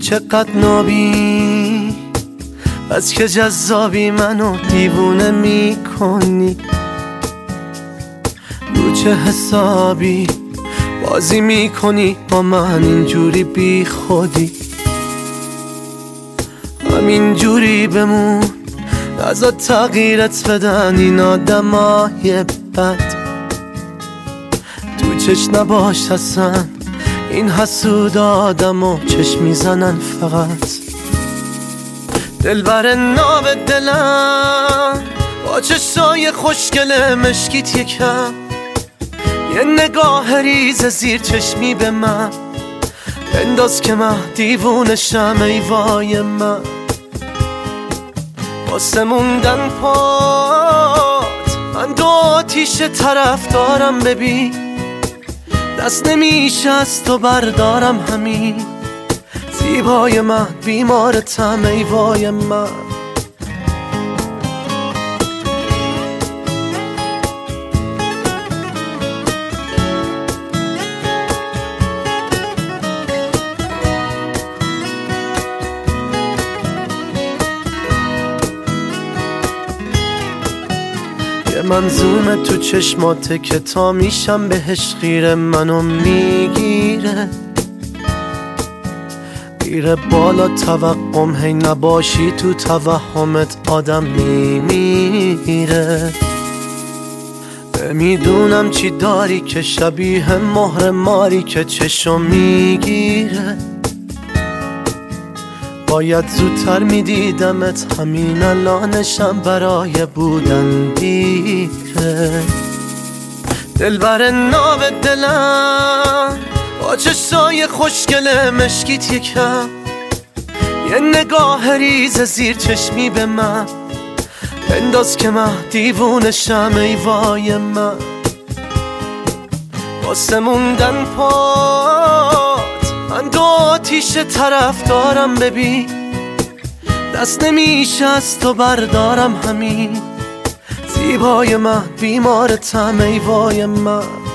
چقدر نابی بس که جذابی، منو دیوونه میکنی. رو چه حسابی بازی میکنی با من اینجوری بی خودی؟ همینجوری بمون، نذار تغییرت بدن این آدمای بد. تو چش نباش حسن، این حسود آدمو چشم میزنن فقط. دلبر ناب دلم با چشای خوشگل مشکیت یکم، یه نگاه ریز زیر چشمی به من بنداز که من دیوونشم. ای وای من واسه موندن پات، من دو آتیش طرف دارم. ببین دست نمیشه از تو بردارم، همین زیبای من بیمارتم. ای وای من یه منظومه تو چشماته که تا میشم بهش خیره، منو میگیره میره بالا توقم. هی نباشی تو توهمت آدم میمیره. نمیدونم چی داری که شبیه مهر ماری که چشم میگیره. باید زودتر میدیدمت، همین الانشم برای بودن دیره. دلبر ناب دلم با چشای خوشگل مشکیت یکم، یه نگاه ریز زیر چشمی به من بنداز که من دیوونشم. ای وای من واسه موندن پات، من دو آتیش طرف دارم. ببین دست نمیشه از تو بردارم، همین زیبای من بیمارتم. ای وای من